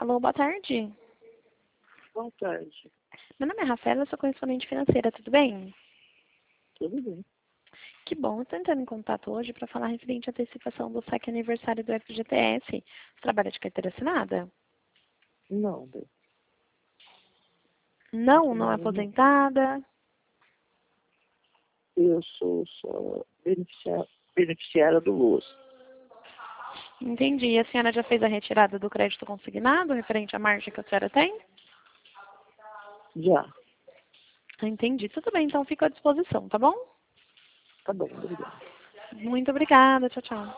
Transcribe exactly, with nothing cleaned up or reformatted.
Alô, boa tarde. Boa tarde. Meu nome é Rafaela, eu sou correspondente financeira, tudo bem? Tudo bem? Que bom, estou entrando em contato hoje para falar referente à antecipação do saque aniversário do F G T S. Você trabalha de carteira assinada? Não, bem. Não, não é Não, não. aposentada? Eu sou só beneficiária, beneficiária do Luz. Entendi. E a senhora já fez a retirada do crédito consignado referente à margem que a senhora tem? Já. Entendi. Tudo bem, então fico à disposição, tá bom? Tá bom, obrigado. Muito obrigada. Tchau, tchau.